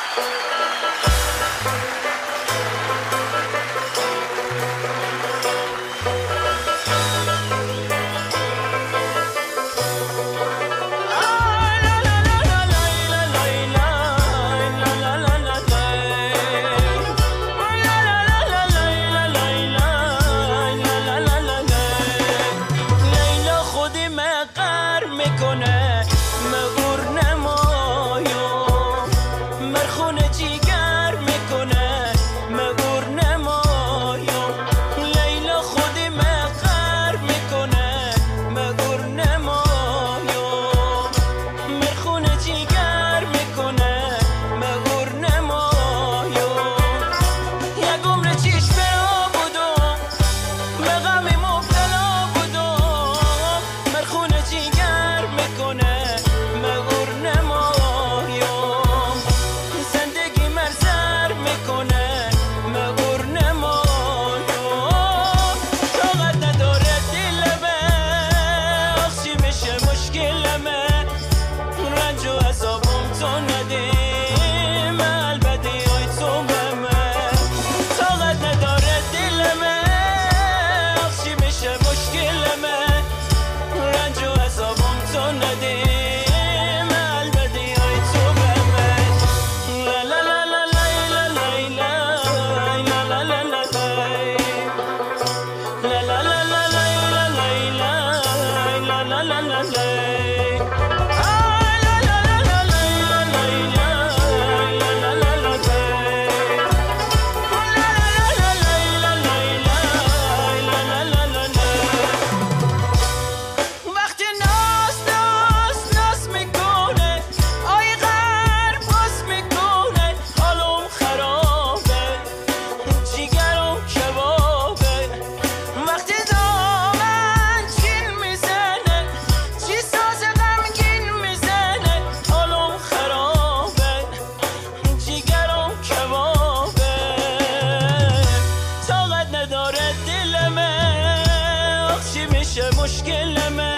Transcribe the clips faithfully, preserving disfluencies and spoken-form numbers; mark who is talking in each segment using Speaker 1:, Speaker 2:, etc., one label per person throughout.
Speaker 1: مشکلمه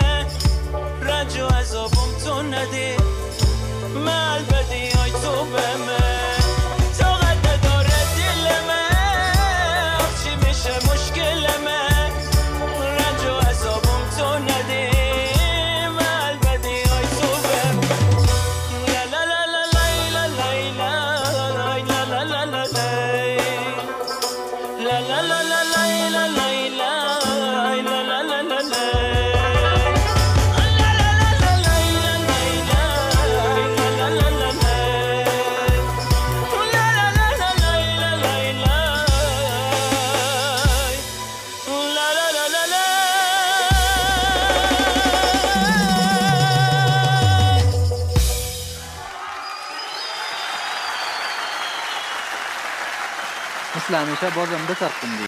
Speaker 1: رنج و عذابم تو نده من بدی های تو به من طاقت نداره دلمه آخ چی میشه مشکلمه رنج و عذابم تو نده من بدی های تو به من لا لا لا لا لا لا لا لا لا لا لا لا لا لا لا لا
Speaker 2: مثل همیشه بازم بترقندی